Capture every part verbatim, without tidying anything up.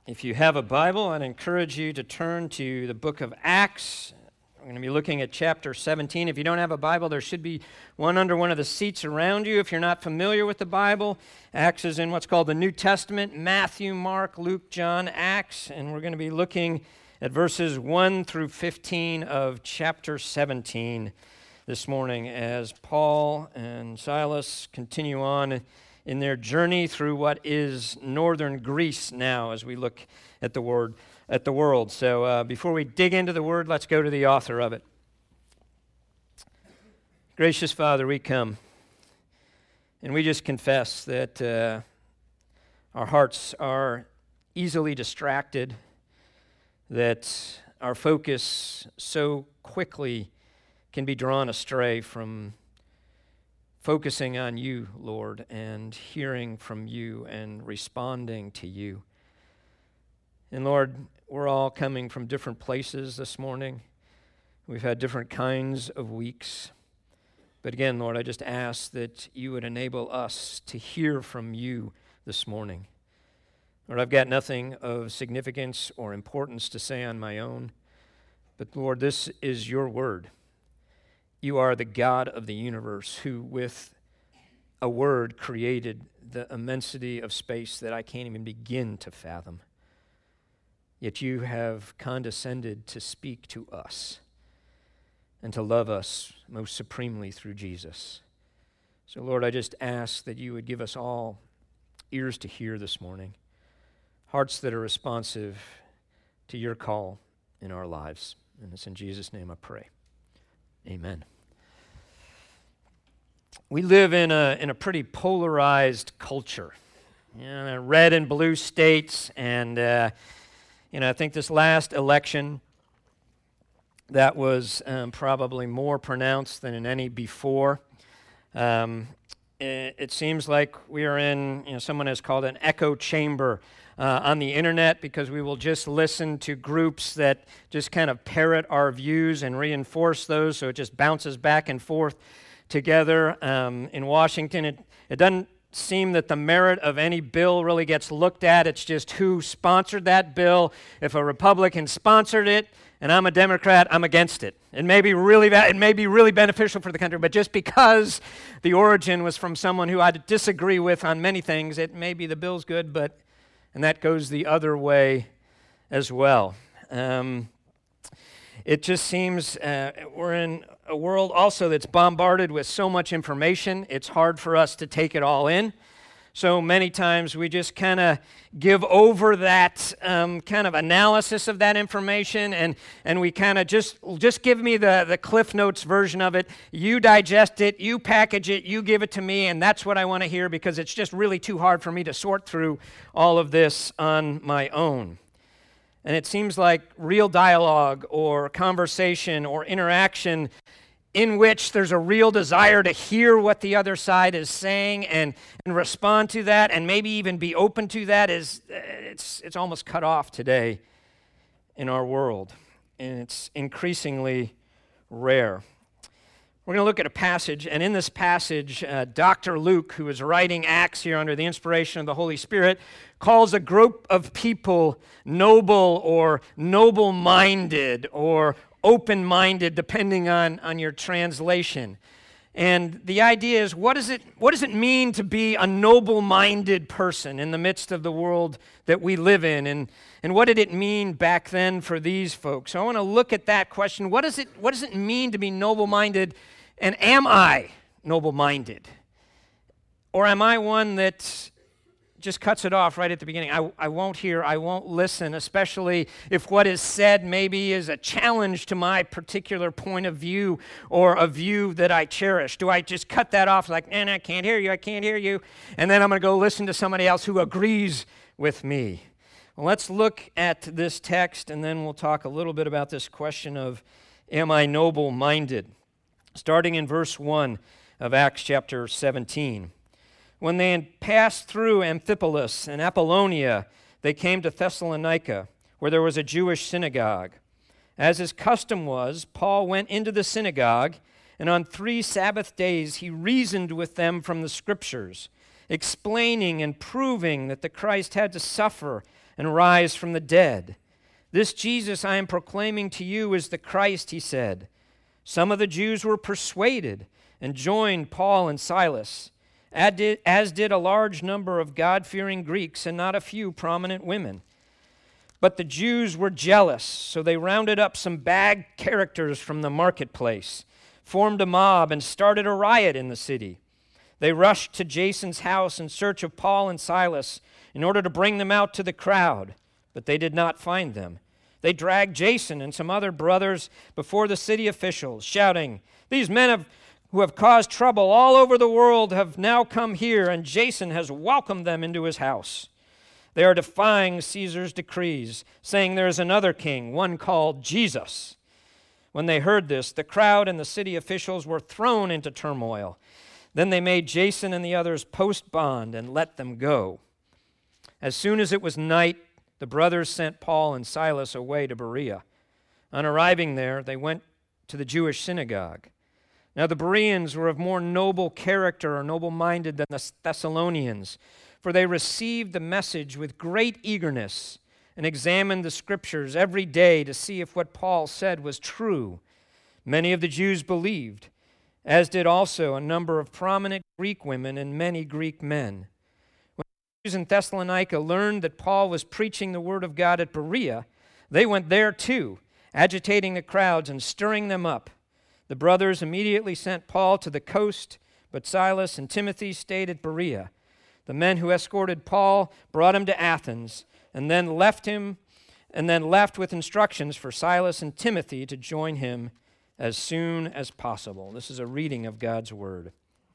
If you have a Bible, I'd encourage you to turn to the book of Acts. We're going to be looking at chapter seventeen. If you don't have a Bible, there should be one under one of the seats around you. If you're not familiar with the Bible, Acts is in what's called the New Testament: Matthew, Mark, Luke, John, Acts. And we're going to be looking at verses one through fifteen of chapter seventeen this morning as Paul and Silas continue on in their journey through what is northern Greece now as we look at the word at the world. So uh, before we dig into the word, let's go to the author of it. Gracious Father, we come and we just confess that uh, our hearts are easily distracted, that our focus so quickly can be drawn astray from focusing on you, Lord, and hearing from you and responding to you. And Lord, we're all coming from different places this morning. We've had different kinds of weeks. But again, Lord, I just ask that you would enable us to hear from you this morning. Lord, I've got nothing of significance or importance to say on my own. But Lord, this is your word. You are the God of the universe who, with a word, created the immensity of space that I can't even begin to fathom. Yet you have condescended to speak to us and to love us most supremely through Jesus. So, Lord, I just ask that you would give us all ears to hear this morning, hearts that are responsive to your call in our lives. And it's in Jesus' name I pray. Amen. We live in a in a pretty polarized culture, you know, red and blue states, and uh, you know I think this last election that was um, probably more pronounced than in any before. Um, it, it seems like we are in, you know, someone has called it an echo chamber Uh, on the internet, because we will just listen to groups that just kind of parrot our views and reinforce those, so it just bounces back and forth together. Um, in Washington, it, it doesn't seem that the merit of any bill really gets looked at. It's just who sponsored that bill. If a Republican sponsored it and I'm a Democrat, I'm against it. It may be really va- it may be really beneficial for the country, but just because the origin was from someone who I disagree with on many things, it may be the bill's good, but and that goes the other way as well. Um, it just seems uh, we're in a world also that's bombarded with so much information, it's hard for us to take it all in. So many times we just kind of give over that um, kind of analysis of that information, and, and we kind of just, just give me the, the Cliff Notes version of it. You digest it, you package it, you give it to me, and that's what I want to hear, because it's just really too hard for me to sort through all of this on my own. And it seems like real dialogue or conversation or interaction in which there's a real desire to hear what the other side is saying and, and respond to that and maybe even be open to that is it's it's almost cut off today in our world, and it's increasingly rare. We're going to look at a passage, and in this passage, uh, Doctor Luke, who is writing Acts here under the inspiration of the Holy Spirit, calls a group of people noble or noble-minded or open-minded, depending on, on your translation. And the idea is, what does it what does it mean to be a noble-minded person in the midst of the world that we live in? And, and what did it mean back then for these folks? So I want to look at that question. What does it what does it mean to be noble-minded? And am I noble-minded? Or am I one that just cuts it off right at the beginning? I, I won't hear, I won't listen, especially if what is said maybe is a challenge to my particular point of view or a view that I cherish. Do I just cut that off like, nah, I can't hear you, I can't hear you, and then I'm going to go listen to somebody else who agrees with me? Well, let's look at this text, and then we'll talk a little bit about this question of, am I noble-minded? Starting in verse one of Acts chapter seventeen. When they had passed through Amphipolis and Apollonia, they came to Thessalonica, where there was a Jewish synagogue. As his custom was, Paul went into the synagogue, and on three Sabbath days he reasoned with them from the Scriptures, explaining and proving that the Christ had to suffer and rise from the dead. This Jesus I am proclaiming to you is the Christ," he said. Some of the Jews were persuaded and joined Paul and Silas, as did a large number of God-fearing Greeks and not a few prominent women. But the Jews were jealous, so they rounded up some bad characters from the marketplace, formed a mob, and started a riot in the city. They rushed to Jason's house in search of Paul and Silas in order to bring them out to the crowd, but they did not find them. They dragged Jason and some other brothers before the city officials, shouting, "These men have, who have caused trouble all over the world have now come here, and Jason has welcomed them into his house. They are defying Caesar's decrees, saying there is another king, one called Jesus." When they heard this, the crowd and the city officials were thrown into turmoil. Then they made Jason and the others post bond and let them go. As soon as it was night, the brothers sent Paul and Silas away to Berea. On arriving there, they went to the Jewish synagogue. Now the Bereans were of more noble character or noble-minded than the Thessalonians, for they received the message with great eagerness and examined the Scriptures every day to see if what Paul said was true. Many of the Jews believed, as did also a number of prominent Greek women and many Greek men. When the Jews in Thessalonica learned that Paul was preaching the word of God at Berea, they went there too, agitating the crowds and stirring them up. The brothers immediately sent Paul to the coast, but Silas and Timothy stayed at Berea. The men who escorted Paul brought him to Athens, and then left him, and then left with instructions for Silas and Timothy to join him as soon as possible. This is a reading of God's word.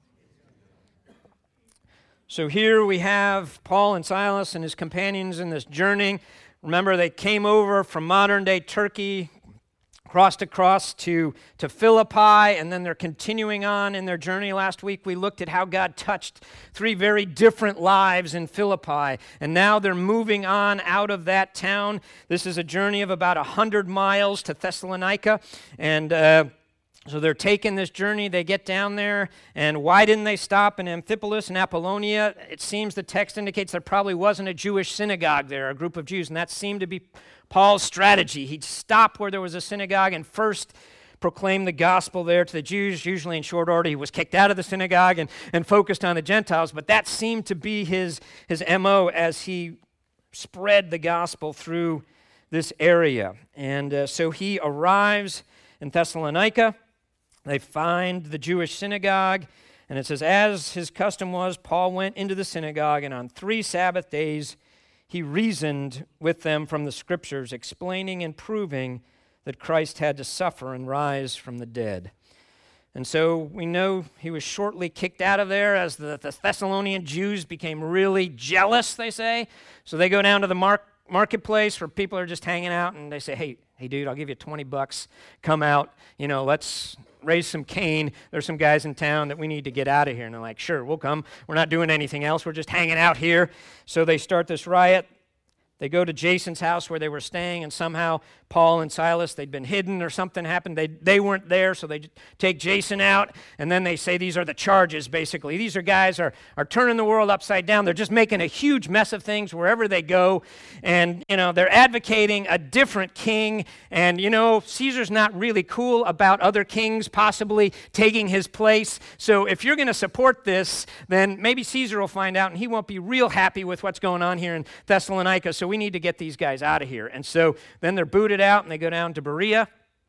So here we have Paul and Silas and his companions in this journey. Remember, they came over from modern-day Turkey, crossed across to, to Philippi, and then they're continuing on in their journey. Last week we looked at how God touched three very different lives in Philippi, and now they're moving on out of that town. This is a journey of about one hundred miles to Thessalonica, and uh, so they're taking this journey. They get down there, and why didn't they stop in Amphipolis and Apollonia? It seems the text indicates there probably wasn't a Jewish synagogue there, a group of Jews, and that seemed to be Paul's strategy. He'd stop where there was a synagogue and first proclaim the gospel there to the Jews. Usually in short order, he was kicked out of the synagogue and, and focused on the Gentiles, but that seemed to be his, his M O as he spread the gospel through this area. And uh, so he arrives in Thessalonica. They find the Jewish synagogue, and it says, as his custom was, Paul went into the synagogue, and on three Sabbath days he reasoned with them from the Scriptures, explaining and proving that Christ had to suffer and rise from the dead. And so we know he was shortly kicked out of there as the, the Thessalonian Jews became really jealous, they say. So they go down to the mark, marketplace where people are just hanging out, and they say, hey, hey, dude, I'll give you twenty bucks. Come out, you know, let's raise some cane. There's some guys in town that we need to get out of here. And they're like, sure, we'll come. We're not doing anything else. We're just hanging out here. So they start this riot. They go to Jason's house where they were staying, and somehow Paul and Silas, they'd been hidden or something happened. They they weren't there, so they take Jason out, and then they say these are the charges, basically. These are guys are, are turning the world upside down. They're just making a huge mess of things wherever they go, and, you know, they're advocating a different king, and, you know, Caesar's not really cool about other kings possibly taking his place, so if you're going to support this, then maybe Caesar will find out, and he won't be real happy with what's going on here in Thessalonica, so we need to get these guys out of here. And so then they're booted out and they go down to Berea.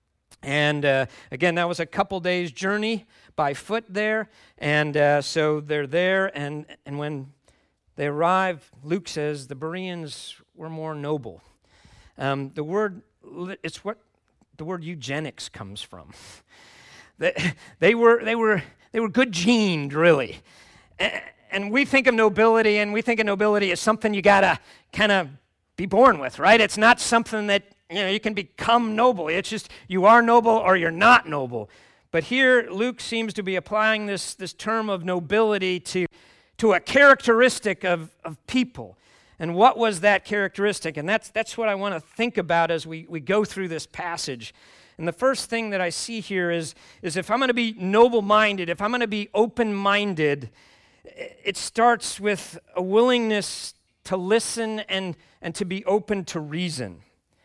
And uh, again, that was a couple days journey by foot there. And uh, so they're there. And, and when they arrive, Luke says the Bereans were more noble. Um, the word, it's what the word eugenics comes from. They, they were, they were, they were good gened, really. And we think of nobility, and we think of nobility as something you gotta kind of be born with, right? It's not something that, you know, you can become noble. It's just you are noble or you're not noble. But here, Luke seems to be applying this, this term of nobility to, to a characteristic of, of people. And what was that characteristic? And that's, that's what I want to think about as we, we go through this passage. And the first thing that I see here is, is if I'm going to be noble-minded, if I'm going to be open-minded, it starts with a willingness to listen and, and to be open to reason.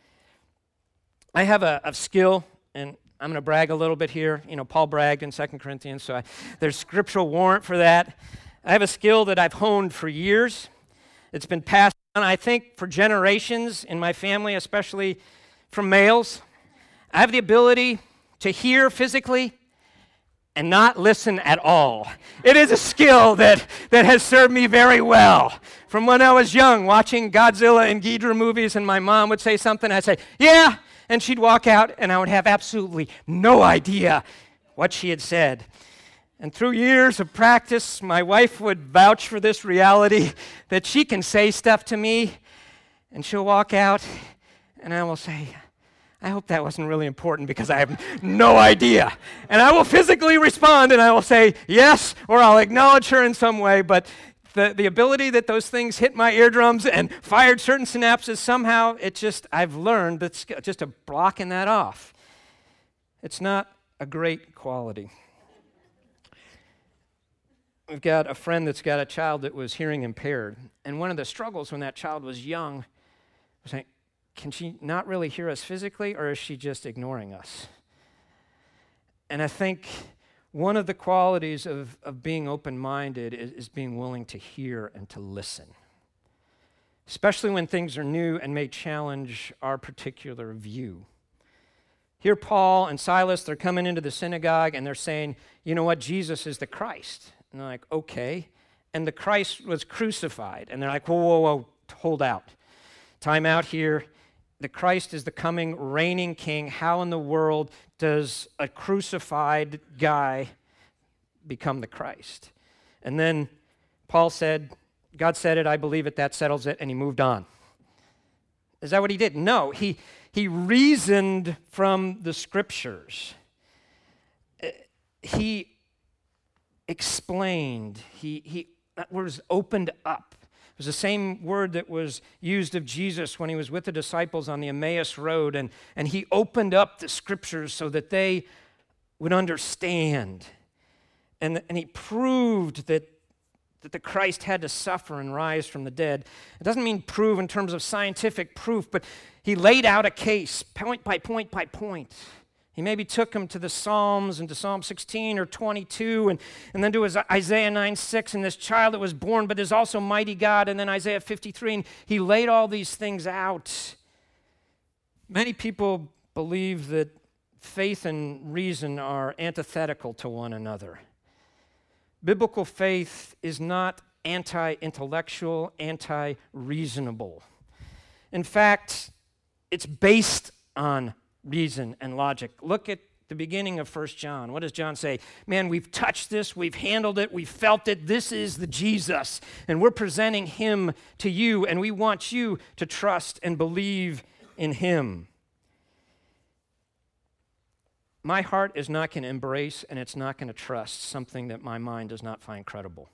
I have a, a skill, and I'm going to brag a little bit here. You know, Paul bragged in Second Corinthians, so I, there's scriptural warrant for that. I have a skill that I've honed for years. It's been passed on, I think, for generations in my family, especially from males. I have the ability to hear physically and not listen at all. It is a skill that, that has served me very well. From when I was young, watching Godzilla and Ghidorah movies, and my mom would say something, I'd say, yeah, and she'd walk out, and I would have absolutely no idea what she had said. And through years of practice, my wife would vouch for this reality that she can say stuff to me, and she'll walk out, and I will say, I hope that wasn't really important because I have no idea. And I will physically respond, and I will say yes, or I'll acknowledge her in some way, but the, the ability that those things hit my eardrums and fired certain synapses, somehow it just, I've learned that's just a blocking that off. It's not a great quality. We've got a friend that's got a child that was hearing impaired, and one of the struggles when that child was young was saying, can she not really hear us physically, or is she just ignoring us? And I think one of the qualities of, of being open-minded is, is being willing to hear and to listen, especially when things are new and may challenge our particular view. Here Paul and Silas, they're coming into the synagogue, and they're saying, you know what, Jesus is the Christ. And they're like, okay. And the Christ was crucified. And they're like, whoa, whoa, whoa, hold out. Time out here. The Christ is the coming, reigning king. How in the world does a crucified guy become the Christ? And then Paul said, God said it, I believe it, that settles it, and he moved on. Is that what he did? No, he, he reasoned from the scriptures. He explained, he, he that was opened up. It was the same word that was used of Jesus when he was with the disciples on the Emmaus Road, and, and he opened up the scriptures so that they would understand. And, and he proved that, that the Christ had to suffer and rise from the dead. It doesn't mean prove in terms of scientific proof, but he laid out a case, point by point by point. He maybe took him to the Psalms and to Psalm sixteen or twenty-two, and, and then to his Isaiah nine six, and this child that was born, but there's also mighty God, and then Isaiah fifty-three, and he laid all these things out. Many people believe that faith and reason are antithetical to one another. Biblical faith is not anti-intellectual, anti-reasonable. In fact, it's based on reason and logic. Look at the beginning of First John. What does John say? Man, we've touched this, we've handled it, we've felt it. This is the Jesus, and we're presenting him to you, and we want you to trust and believe in him. My heart is not going to embrace, and it's not going to trust something that my mind does not find credible.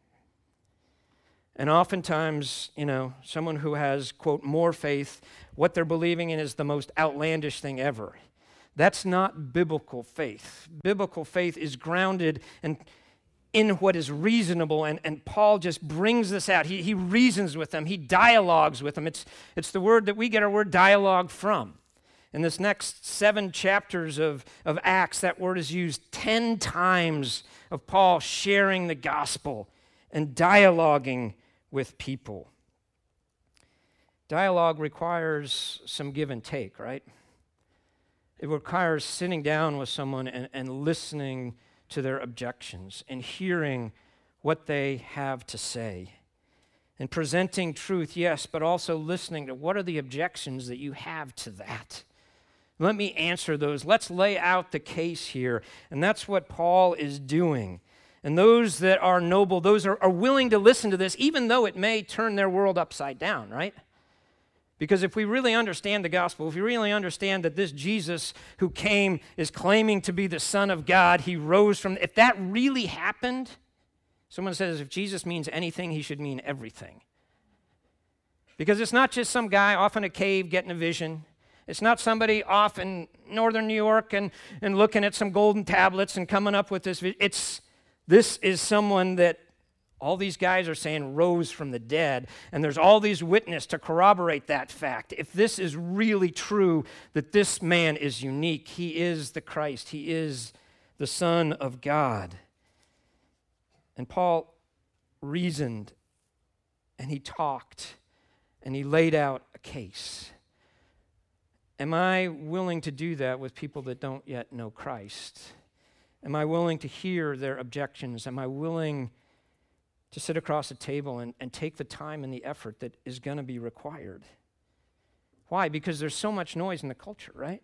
And oftentimes, you know, someone who has, quote, more faith, what they're believing in is the most outlandish thing ever. That's not biblical faith. Biblical faith is grounded in, in what is reasonable, and, and Paul just brings this out. He, he reasons with them. He dialogues with them. It's, it's the word that we get our word dialogue from. In this next seven chapters of, of Acts, that word is used ten times of Paul sharing the gospel and dialoguing with people. Dialogue requires some give and take, right? It requires sitting down with someone and, and listening to their objections and hearing what they have to say. And presenting truth, yes, but also listening to what are the objections that you have to that. Let me answer those. Let's lay out the case here. And that's what Paul is doing. And those that are noble, those are, are willing to listen to this, even though it may turn their world upside down, right? Because if we really understand the gospel, if we really understand that this Jesus who came is claiming to be the Son of God, he rose from, if that really happened, someone says if Jesus means anything, he should mean everything. Because it's not just some guy off in a cave getting a vision. It's not somebody off in northern New York and, and looking at some golden tablets and coming up with this vision. It's, this is someone that All these guys are saying rose from the dead, and there's all these witnesses to corroborate that fact. If this is really true, that this man is unique, he is the Christ, he is the Son of God. And Paul reasoned, and he talked, and he laid out a case. Am I willing to do that with people that don't yet know Christ? Am I willing to hear their objections? Am I willing to sit across a table and, and take the time and the effort that is going to be required? Why? Because there's so much noise in the culture, right?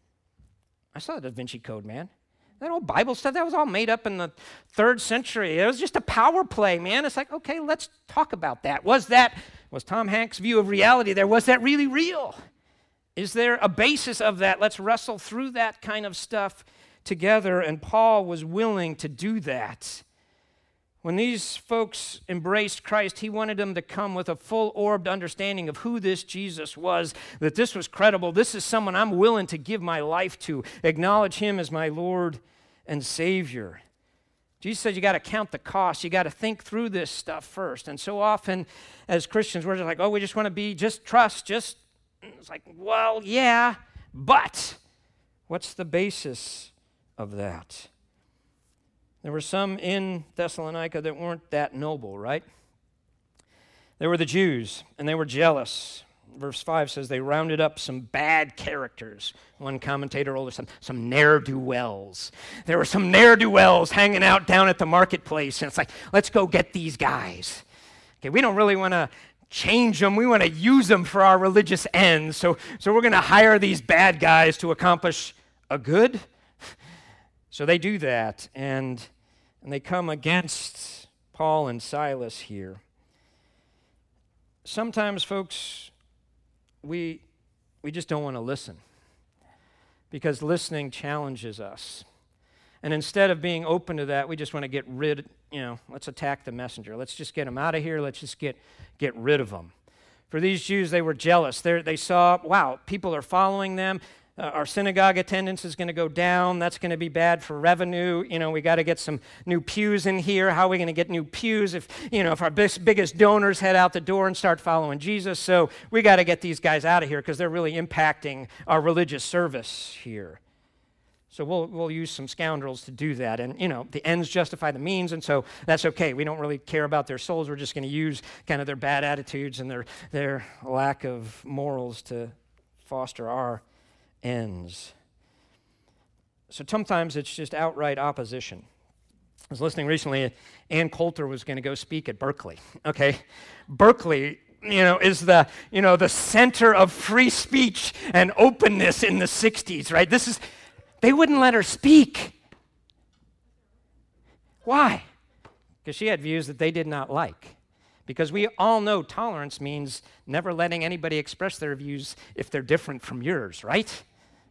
I saw the Da Vinci Code, man. That old Bible stuff, that was all made up in the third century. It was just a power play, man. It's like, okay, let's talk about that. Was that, was Tom Hanks' view of reality there, was that really real? Is there a basis of that? Let's wrestle through that kind of stuff together, and Paul was willing to do that. When these folks embraced Christ, he wanted them to come with a full-orbed understanding of who this Jesus was, that this was credible. This is someone I'm willing to give my life to, acknowledge him as my Lord and Savior. Jesus said you got to count the cost. You got to think through this stuff first. And so often as Christians, we're just like, oh, we just want to be, just trust, just, it's like, well, yeah, but what's the basis of that? There were some in Thessalonica that weren't that noble, right? They were the Jews, and they were jealous. Verse five says they rounded up some bad characters. One commentator older, some, some ne'er-do-wells. There were some ne'er-do-wells hanging out down at the marketplace, and it's like, let's go get these guys. Okay, we don't really want to change them. We want to use them for our religious ends, so, so we're going to hire these bad guys to accomplish a good. So they do that, and, and they come against Paul and Silas here. Sometimes, folks, we, we just don't want to listen because listening challenges us. And instead of being open to that, we just want to get rid, you know, let's attack the messenger. Let's just get him out of here. Let's just get, get rid of him. For these Jews, they were jealous. They're, they saw, wow, people are following them. Uh, our synagogue attendance is going to go down. That's going to be bad for revenue. You know, we got to get some new pews in here. How are we going to get new pews if, you know, if our big, biggest donors head out the door and start following Jesus? So we got to get these guys out of here because they're really impacting our religious service here. So we'll we'll use some scoundrels to do that. And, you know, the ends justify the means, and so that's okay. We don't really care about their souls. We're just going to use kind of their bad attitudes and their their lack of morals to foster our ends. So sometimes it's just outright opposition. I was listening recently, Ann Coulter was going to go speak at Berkeley. Okay, Berkeley, you know, is the, you know, the center of free speech and openness in the sixties, right? This is, they wouldn't let her speak. Why? Because she had views that they did not like. Because we all know tolerance means never letting anybody express their views if they're different from yours, right?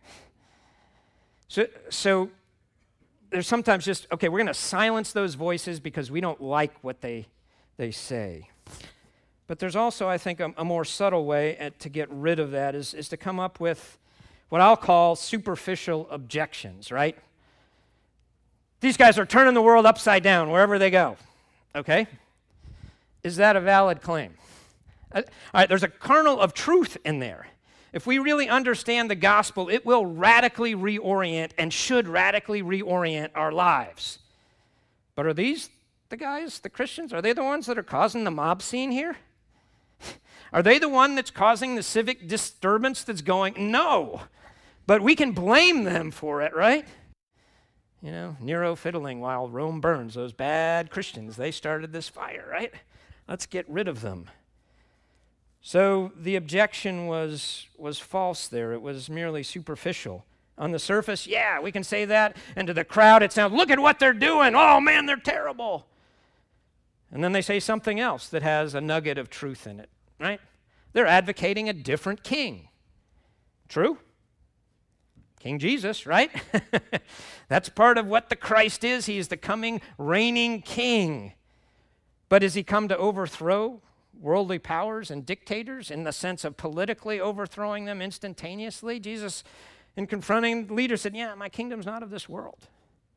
So, so there's sometimes just, okay, we're going to silence those voices because we don't like what they, they say. But there's also, I think, a, a more subtle way at, to get rid of that is, is to come up with what I'll call superficial objections, right? These guys are turning the world upside down wherever they go, okay? Is that a valid claim? Uh, all right, there's a kernel of truth in there. If we really understand the gospel, it will radically reorient and should radically reorient our lives. But are these the guys, the Christians? Are they the ones that are causing the mob scene here? Are they the one that's causing the civic disturbance that's going? No. But we can blame them for it, right? You know, Nero fiddling while Rome burns. Those bad Christians, they started this fire, right? Let's get rid of them. So the objection was, was false there. It was merely superficial. On the surface, yeah, we can say that. And to the crowd, it sounds, look at what they're doing. Oh, man, they're terrible. And then they say something else that has a nugget of truth in it, right? They're advocating a different king. True? King Jesus, right? That's part of what the Christ is. He is the coming, reigning king. But has he come to overthrow worldly powers and dictators in the sense of politically overthrowing them instantaneously? Jesus, in confronting leaders, said, yeah, my kingdom's not of this world.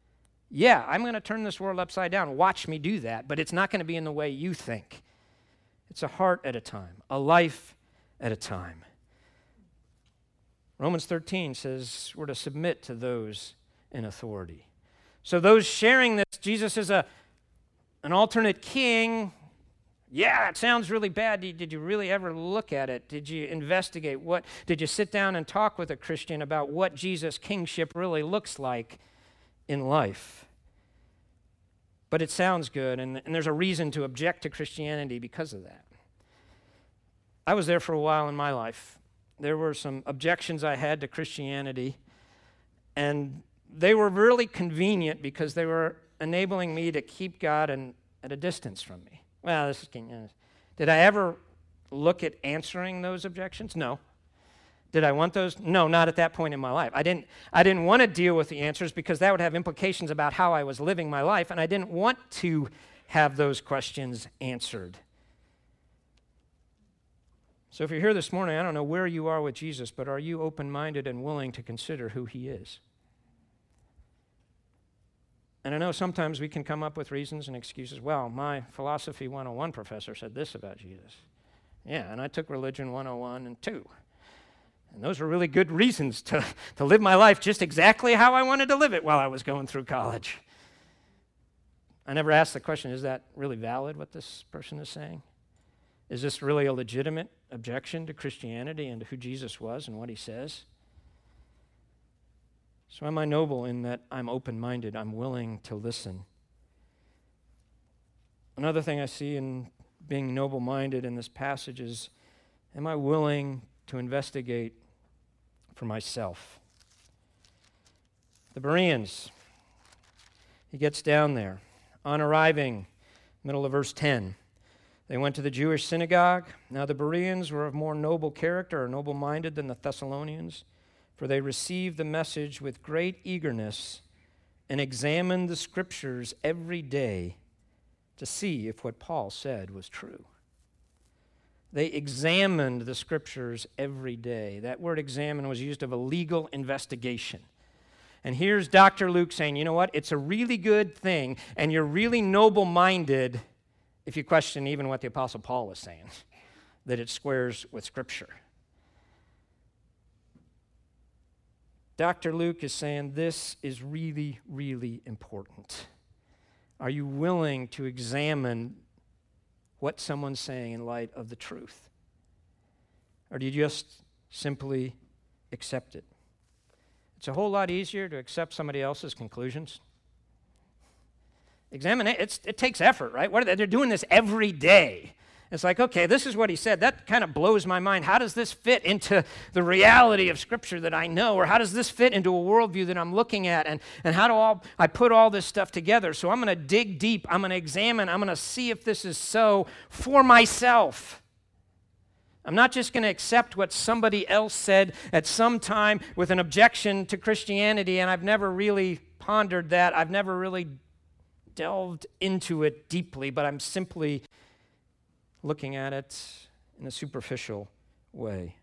Yeah, I'm going to turn this world upside down. Watch me do that, but it's not going to be in the way you think. It's a heart at a time, a life at a time. Romans thirteen says we're to submit to those in authority. So those sharing this, Jesus is a an alternate king. Yeah, it sounds really bad. Did you really ever look at it? Did you investigate? What did you sit down and talk with a Christian about what Jesus' kingship really looks like in life? But it sounds good, and, and there's a reason to object to Christianity because of that. I was there for a while in my life. There were some objections I had to Christianity, and they were really convenient because they were enabling me to keep God in, at a distance from me. Well, this is, did I ever look at answering those objections? No. Did I want those? No, not at that point in my life. I didn't, I didn't want to deal with the answers because that would have implications about how I was living my life, and I didn't want to have those questions answered. So if you're here this morning, I don't know where you are with Jesus, but are you open-minded and willing to consider who he is? And I know sometimes we can come up with reasons and excuses. Well, my Philosophy one oh one professor said this about Jesus. Yeah, and I took Religion one oh one and two. And those were really good reasons to, to live my life just exactly how I wanted to live it while I was going through college. I never asked the question, is that really valid, what this person is saying? Is this really a legitimate objection to Christianity and to who Jesus was and what he says? So am I noble in that I'm open-minded, I'm willing to listen? Another thing I see in being noble-minded in this passage is, am I willing to investigate for myself? The Bereans, he gets down there. On arriving, middle of verse ten, they went to the Jewish synagogue. Now the Bereans were of more noble character or noble-minded than the Thessalonians, for they received the message with great eagerness and examined the Scriptures every day to see if what Paul said was true. They examined the Scriptures every day. That word examine was used of a legal investigation. And here's Doctor Luke saying, you know what? It's a really good thing, and you're really noble-minded if you question even what the Apostle Paul is saying, that it squares with Scripture. Doctor Luke is saying this is really, really important. Are you willing to examine what someone's saying in light of the truth? Or do you just simply accept it? It's a whole lot easier to accept somebody else's conclusions. Examine it. It's, it takes effort, right? What are they? They're doing this every day. It's like, okay, this is what he said. That kind of blows my mind. How does this fit into the reality of Scripture that I know? Or how does this fit into a worldview that I'm looking at? And, and how do all, I put all this stuff together? So I'm going to dig deep. I'm going to examine. I'm going to see if this is so for myself. I'm not just going to accept what somebody else said at some time with an objection to Christianity, and I've never really pondered that. I've never really delved into it deeply, but I'm simply looking at it in a superficial way.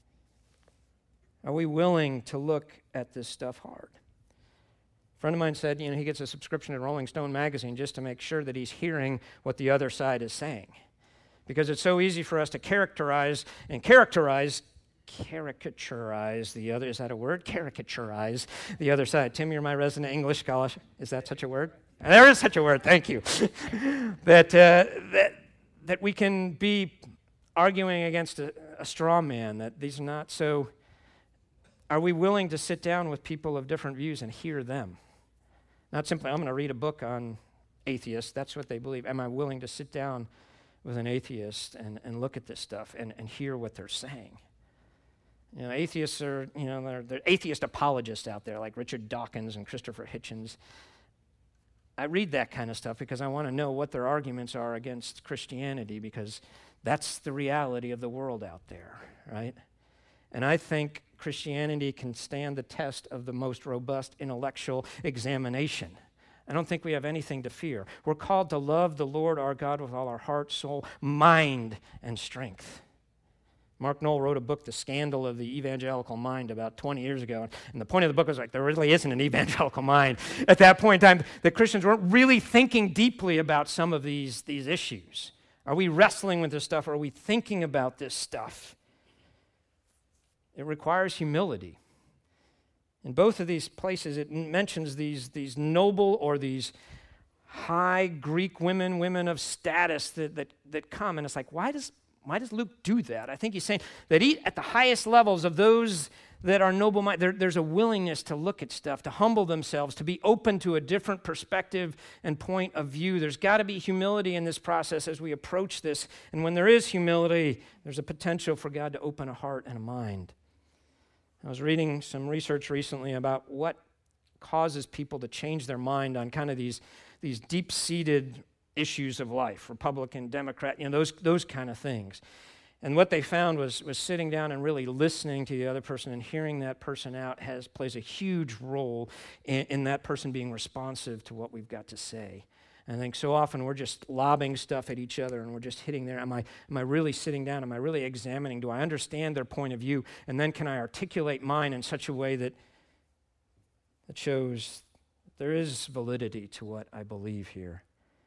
Are we willing to look at this stuff hard? A friend of mine said, you know, he gets a subscription to Rolling Stone magazine just to make sure that he's hearing what the other side is saying. Because it's so easy for us to characterize and characterize, caricaturize the other, is that a word? Caricaturize the other side. Tim, you're my resident English scholar. Is that such a word? There is such a word, thank you. that, uh, that, that we can be arguing against a, a straw man, that these are not so. Are we willing to sit down with people of different views and hear them? Not simply, I'm going to read a book on atheists, that's what they believe. Am I willing to sit down with an atheist and, and look at this stuff and, and hear what they're saying? You know, atheists are, you know, they're, they're atheist apologists out there like Richard Dawkins and Christopher Hitchens. I read that kind of stuff because I want to know what their arguments are against Christianity, because that's the reality of the world out there, right? And I think Christianity can stand the test of the most robust intellectual examination. I don't think we have anything to fear. We're called to love the Lord our God with all our heart, soul, mind, and strength. Mark Knoll wrote a book, The Scandal of the Evangelical Mind, about twenty years ago. And the point of the book was like, there really isn't an evangelical mind. At that point in time, the Christians weren't really thinking deeply about some of these, these issues. Are we wrestling with this stuff? Or are we thinking about this stuff? It requires humility. In both of these places, it mentions these, these noble or these high Greek women, women of status that, that, that come. And it's like, why does Why does Luke do that? I think he's saying that he, at the highest levels of those that are noble-minded, there, there's a willingness to look at stuff, to humble themselves, to be open to a different perspective and point of view. There's got to be humility in this process as we approach this. And when there is humility, there's a potential for God to open a heart and a mind. I was reading some research recently about what causes people to change their mind on kind of these, these deep-seated issues of life, Republican, Democrat, you know, those those kind of things. And what they found was was sitting down and really listening to the other person and hearing that person out has plays a huge role in, in that person being responsive to what we've got to say. And I think so often we're just lobbing stuff at each other and we're just hitting there. Am I am I really sitting down? Am I really examining? Do I understand their point of view? And then can I articulate mine in such a way that that shows there is validity to what I believe here?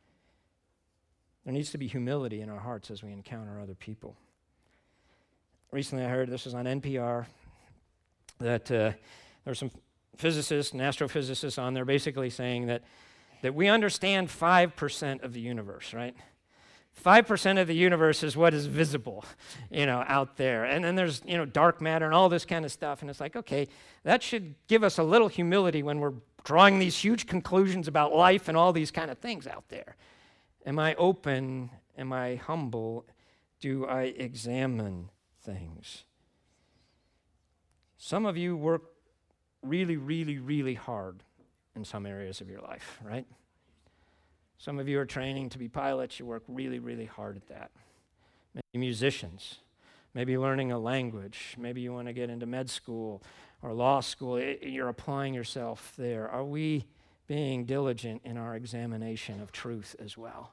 There needs to be humility in our hearts as we encounter other people. Recently I heard, this was on N P R, that uh, there were some physicists and astrophysicists on there basically saying that, that we understand five percent of the universe, right? five percent of the universe is what is visible, you know, out there. And then there's, you know, dark matter and all this kind of stuff. And it's like, okay, that should give us a little humility when we're drawing these huge conclusions about life and all these kind of things out there. Am I open? Am I humble? Do I examine things? Some of you work really, really, really hard in some areas of your life, right? Some of you are training to be pilots. You work really, really hard at that. Maybe musicians. Maybe learning a language. Maybe you want to get into med school or law school. You're applying yourself there. Are we being diligent in our examination of truth as well?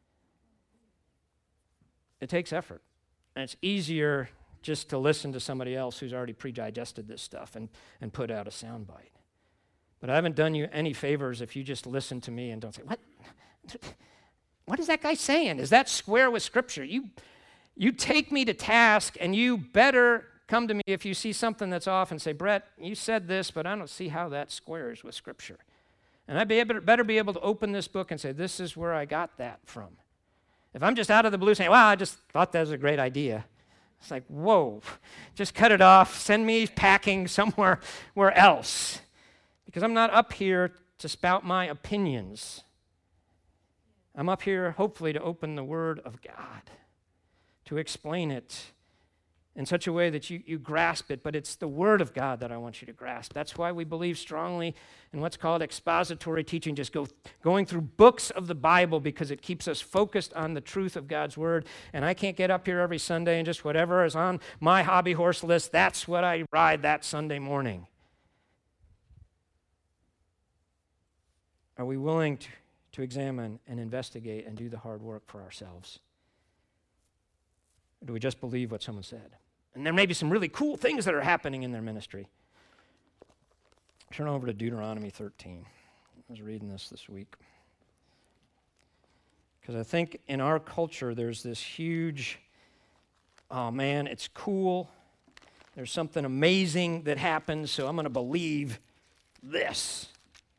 It takes effort. And it's easier just to listen to somebody else who's already pre-digested this stuff and, and put out a soundbite. But I haven't done you any favors if you just listen to me and don't say, what? What is that guy saying? Is that square with Scripture? You, you take me to task, and you better come to me if you see something that's off and say, Brett, you said this, but I don't see how that squares with Scripture. And I be able, better be able to open this book and say, this is where I got that from. If I'm just out of the blue saying, well, I just thought that was a great idea. It's like, whoa, just cut it off. Send me packing somewhere where else. Because I'm not up here to spout my opinions. I'm up here, hopefully, to open the Word of God, to explain it in such a way that you, you grasp it, but it's the Word of God that I want you to grasp. That's why we believe strongly in what's called expository teaching, just go going through books of the Bible, because it keeps us focused on the truth of God's Word. And I can't get up here every Sunday and just whatever is on my hobby horse list, that's what I ride that Sunday morning. Are we willing to, to examine and investigate and do the hard work for ourselves? Or do we just believe what someone said? And there may be some really cool things that are happening in their ministry. Turn over to Deuteronomy thirteen. I was reading this this week. Because I think in our culture there's this huge, oh man, it's cool. There's something amazing that happens, so I'm going to believe this.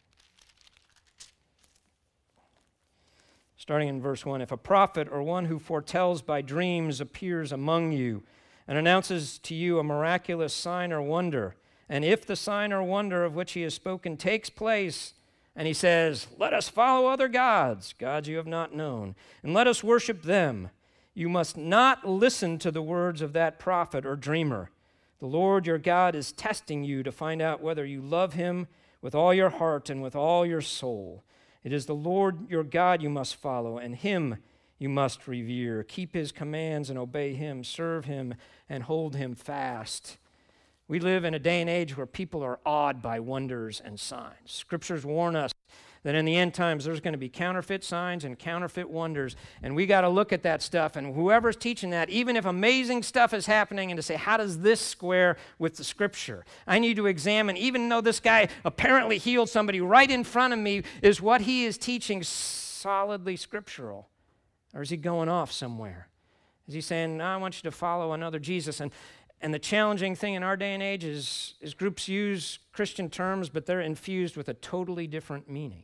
Starting in verse one, if a prophet or one who foretells by dreams appears among you and announces to you a miraculous sign or wonder, and if the sign or wonder of which he has spoken takes place, and he says, let us follow other gods, gods you have not known, and let us worship them, you must not listen to the words of that prophet or dreamer. The Lord your God is testing you to find out whether you love him with all your heart and with all your soul. It is the Lord your God you must follow, and him you must revere. Keep his commands and obey him. Serve him and hold him fast. We live in a day and age where people are awed by wonders and signs. Scriptures warn us that in the end times there's going to be counterfeit signs and counterfeit wonders, and we got to look at that stuff, and whoever's teaching that, even if amazing stuff is happening, and to say, how does this square with the Scripture? I need to examine, even though this guy apparently healed somebody right in front of me, is what he is teaching solidly scriptural? Or is he going off somewhere? Is he saying, no, I want you to follow another Jesus? And And the challenging thing in our day and age is, is groups use Christian terms, but they're infused with a totally different meaning.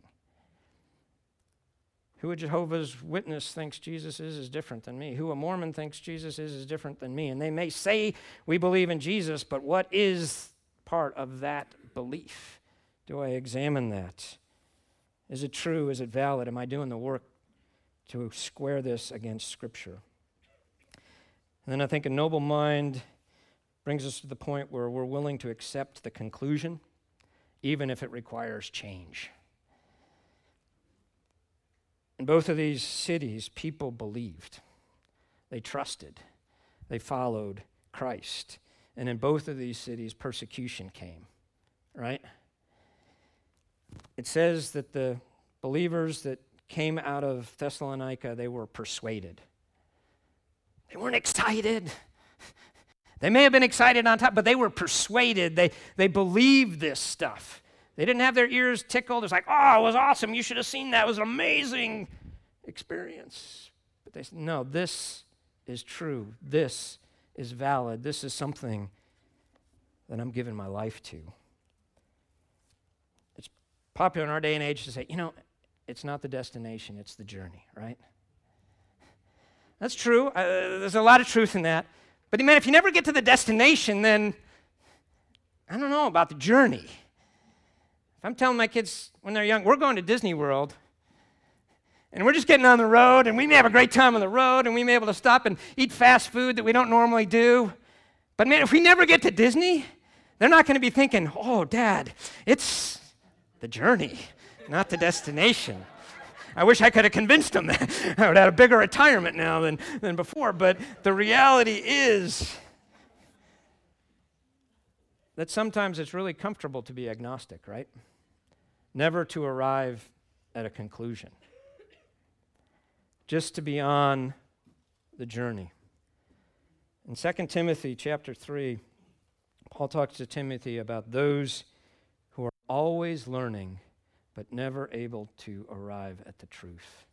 Who a Jehovah's Witness thinks Jesus is is different than me. Who a Mormon thinks Jesus is is different than me. And they may say we believe in Jesus, but what is part of that belief? Do I examine that? Is it true? Is it valid? Am I doing the work to square this against Scripture? And then I think a noble mind brings us to the point where we're willing to accept the conclusion, even if it requires change. In both of these cities, people believed. They trusted. They followed Christ. And in both of these cities, persecution came, right? It says that the believers that came out of Thessalonica, they were persuaded. They weren't excited. They may have been excited on top, but they were persuaded. They, they believed this stuff. They didn't have their ears tickled. It's like, oh, it was awesome. You should have seen that. It was an amazing experience. But they said, no, this is true. This is valid. This is something that I'm giving my life to. It's popular in our day and age to say, you know, it's not the destination, it's the journey, right? That's true. Uh, there's a lot of truth in that. But man, if you never get to the destination, then I don't know about the journey. If I'm telling my kids when they're young, we're going to Disney World, and we're just getting on the road, and we may have a great time on the road, and we may be able to stop and eat fast food that we don't normally do. But man, if we never get to Disney, they're not going to be thinking, oh, Dad, it's the journey, not the destination. I wish I could have convinced them that I would have a bigger retirement now than, than before. But the reality is that sometimes it's really comfortable to be agnostic, right? Never to arrive at a conclusion. Just to be on the journey. In Second Timothy chapter three, Paul talks to Timothy about those who are always learning but never able to arrive at the truth.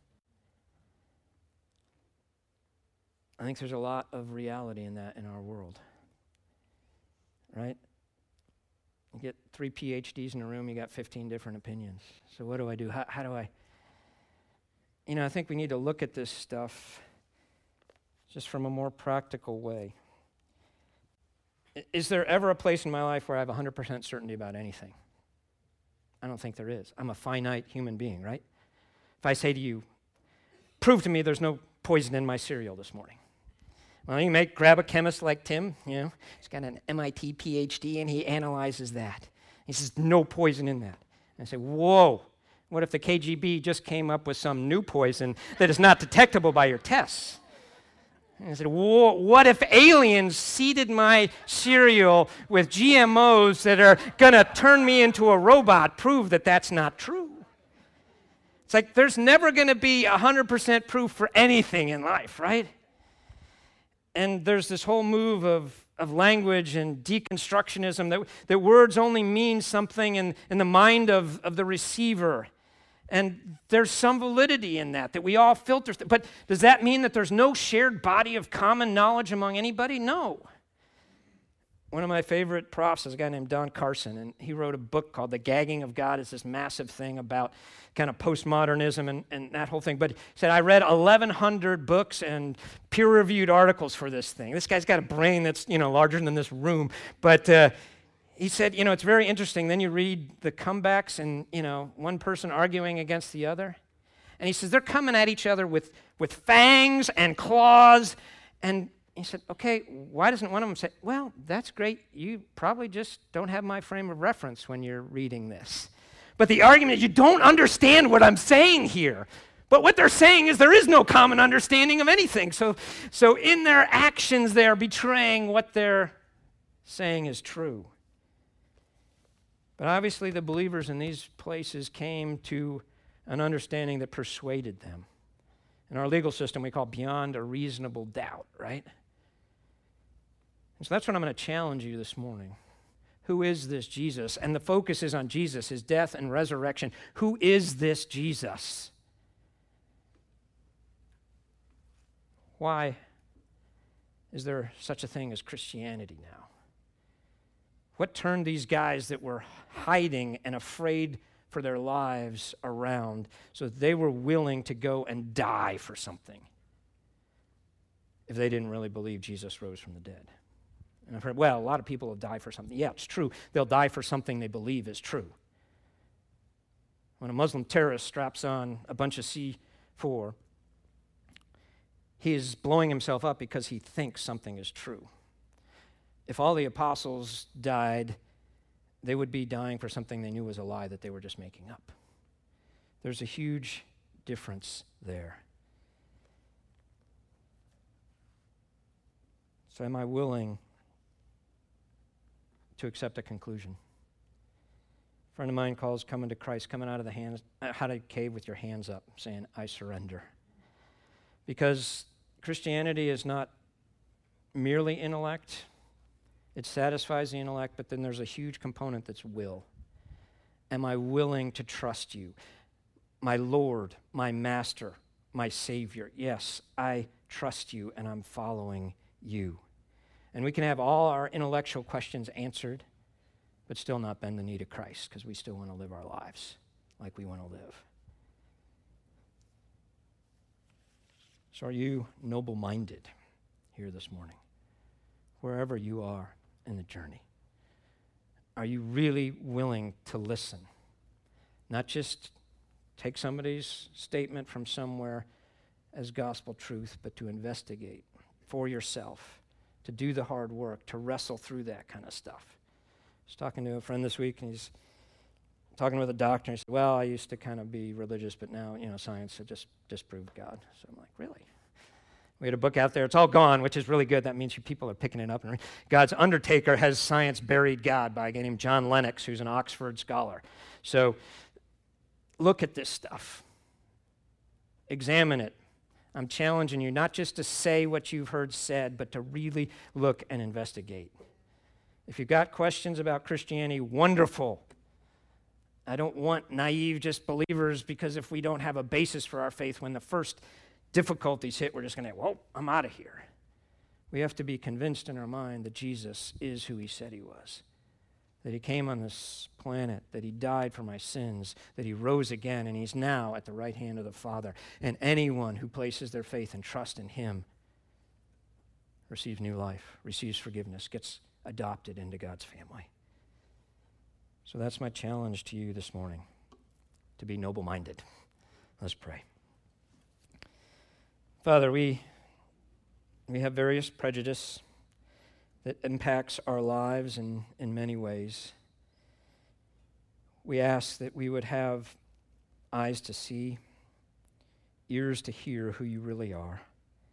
I think there's a lot of reality in that in our world, right? You get three P H Ds in a room, you got fifteen different opinions. So what do I do? How, how do I? You know, I think we need to look at this stuff just from a more practical way. Is there ever a place in my life where I have one hundred percent certainty about anything? I don't think there is. I'm a finite human being, right? If I say to you, prove to me there's no poison in my cereal this morning. Well, you may grab a chemist like Tim, you know, he's got an M I T P H D, and he analyzes that. He says, no poison in that. And I say, whoa, what if the K G B just came up with some new poison that is not detectable by your tests? And I said, whoa, what if aliens seeded my cereal with G M Os that are going to turn me into a robot? Prove that that's not true. It's like there's never going to be one hundred percent proof for anything in life, right? And there's this whole move of, of language and deconstructionism, that, that words only mean something in, in the mind of, of the receiver. And there's some validity in that, that we all filter. Th- but does that mean that there's no shared body of common knowledge among anybody? No. One of my favorite profs is a guy named Don Carson, and he wrote a book called The Gagging of God. It's this massive thing about kind of postmodernism and, and that whole thing. But he said, I read eleven hundred books and peer-reviewed articles for this thing. This guy's got a brain that's, you know, larger than this room. But uh, he said, you know, it's very interesting. Then you read the comebacks and, you know, one person arguing against the other. And he says, they're coming at each other with, with fangs and claws. And he said, okay, why doesn't one of them say, well, that's great. You probably just don't have my frame of reference when you're reading this. But the argument is you don't understand what I'm saying here. But what they're saying is there is no common understanding of anything. So, so in their actions, they're betraying what they're saying is true. But obviously the believers in these places came to an understanding that persuaded them. In our legal system, we call beyond a reasonable doubt, right? And so that's what I'm going to challenge you this morning. Who is this Jesus? And the focus is on Jesus, his death and resurrection. Who is this Jesus? Why is there such a thing as Christianity now? What turned these guys that were hiding and afraid for their lives around so that they were willing to go and die for something if they didn't really believe Jesus rose from the dead? And I've heard, well, a lot of people will die for something. Yeah, it's true. They'll die for something they believe is true. When a Muslim terrorist straps on a bunch of C four, he is blowing himself up because he thinks something is true. If all the apostles died, they would be dying for something they knew was a lie that they were just making up. There's a huge difference there. So am I willing to accept a conclusion? A friend of mine calls coming to Christ, coming out of the hands, out of the cave with your hands up, saying, I surrender. Because Christianity is not merely intellect. It satisfies the intellect, but then there's a huge component that's will. Am I willing to trust you? My Lord, my Master, my Savior. Yes, I trust you and I'm following you. And we can have all our intellectual questions answered, but still not bend the knee to Christ because we still want to live our lives like we want to live. So are you noble-minded here this morning? Wherever you are in the journey. Are you really willing to listen? Not just take somebody's statement from somewhere as gospel truth, but to investigate for yourself, to do the hard work, to wrestle through that kind of stuff. I was talking to a friend this week, and he's talking with a doctor, and he said, well, I used to kind of be religious, but now, you know, science had just disproved God. So I'm like, really? We had a book out there. It's all gone, which is really good. That means you people are picking it up. And God's Undertaker has Science Buried God by a guy named John Lennox, who's an Oxford scholar. So look at this stuff. Examine it. I'm challenging you not just to say what you've heard said, but to really look and investigate. If you've got questions about Christianity, wonderful. I don't want naive just believers, because if we don't have a basis for our faith, when the first difficulties hit, we're just going to, well, I'm out of here. We have to be convinced in our mind that Jesus is who he said he was, that he came on this planet, that he died for my sins, that he rose again, and he's now at the right hand of the Father. And anyone who places their faith and trust in him receives new life, receives forgiveness, gets adopted into God's family. So that's my challenge to you this morning, to be noble-minded. Let's pray. Father, we, we have various prejudice that impacts our lives in, in many ways. We ask that we would have eyes to see, ears to hear who you really are.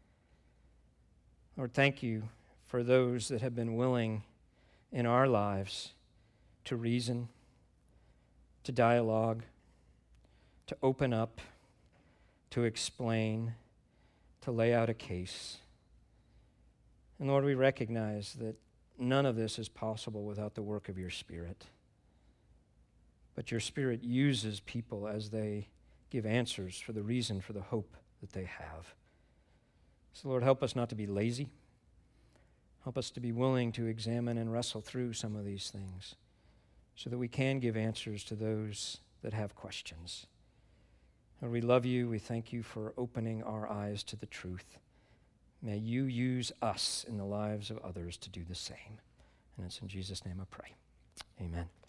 Lord, thank you for those that have been willing in our lives to reason, to dialogue, to open up, to explain, to lay out a case. And Lord, we recognize that none of this is possible without the work of your Spirit. But your Spirit uses people as they give answers for the reason for the hope that they have. So Lord, help us not to be lazy. Help us to be willing to examine and wrestle through some of these things so that we can give answers to those that have questions. Lord, we love you. We thank you for opening our eyes to the truth. May you use us in the lives of others to do the same. And it's in Jesus' name I pray. Amen.